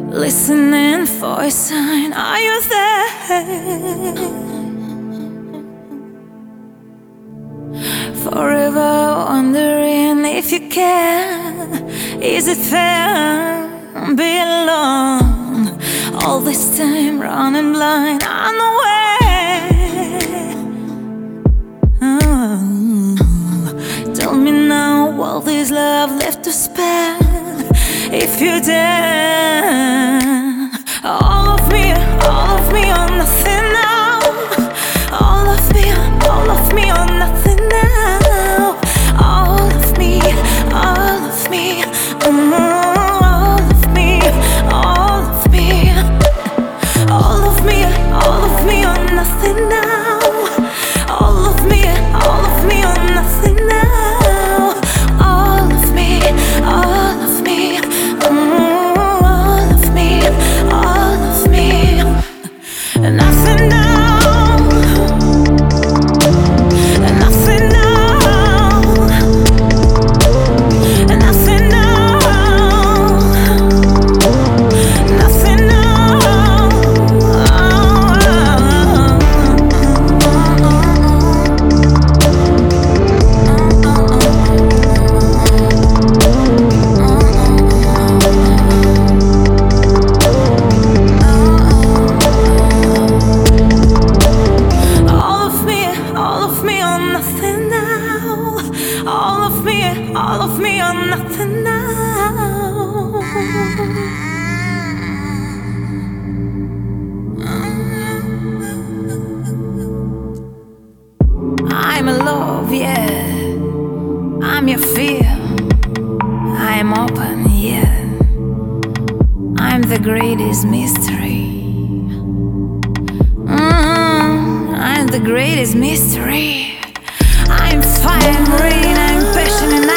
listening for a sign. Are you there? Forever wondering if you can. Is it fair? Be alone all this time, running blind, unaware. Tell me now, what is love left to spare? If you dare, all of me or nothing now. All of me or nothing now. All of me, all of me, all of me, all of me. All of me or nothing now. All of me or nothing now. All of me, all of me, all of me, all of me. Nothing now. Nothing now. Nothing now. Nothing all of me or nothing now. I'm in love, yeah. I'm your fear. I'm open, yeah. I'm the greatest mystery. I'm the greatest mystery. I'm fire and rain, I'm passion and